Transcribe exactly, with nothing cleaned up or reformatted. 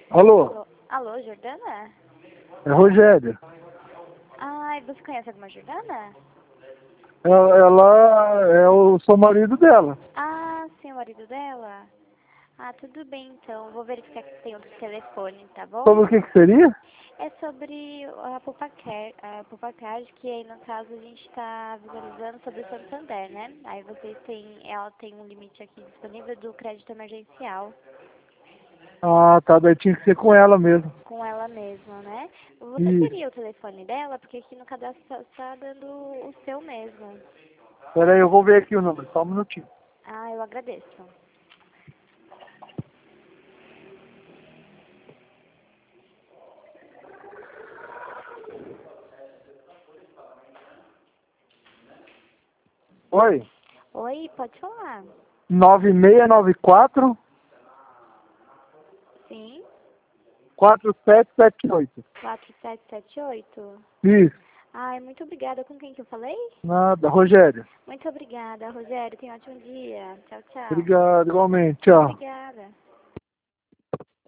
Alô? Alô, alô, Jordana? É Rogério. Ai, você conhece alguma Jordana? Ela, ela é o sou marido dela. Ah, sim, o marido dela? Ah, tudo bem então. Vou verificar que tem outro telefone, tá bom? Sobre o que que seria? É sobre a Pupacard, a Pupacard, que aí no caso a gente está visualizando sobre o Santander, né? Aí vocês têm, ela tem um limite aqui disponível do crédito emergencial. Ah, tá, daí tinha que ser com ela mesmo. Com ela mesma, né? Você Isso. teria o telefone dela? Porque aqui no cadastro está tá dando o seu mesmo. Peraí, eu vou ver aqui o número, só um minutinho. Ah, eu agradeço. Oi? Oi, pode falar. nove seis nove quatro, Sim, quatro sete sete oito. quatro sete sete oito. Isso. Ai, muito obrigada. Com quem que eu falei? Nada, Rogério. Muito obrigada, Rogério. Tenha um ótimo dia. Tchau, tchau. Obrigado, igualmente, tchau. Obrigada.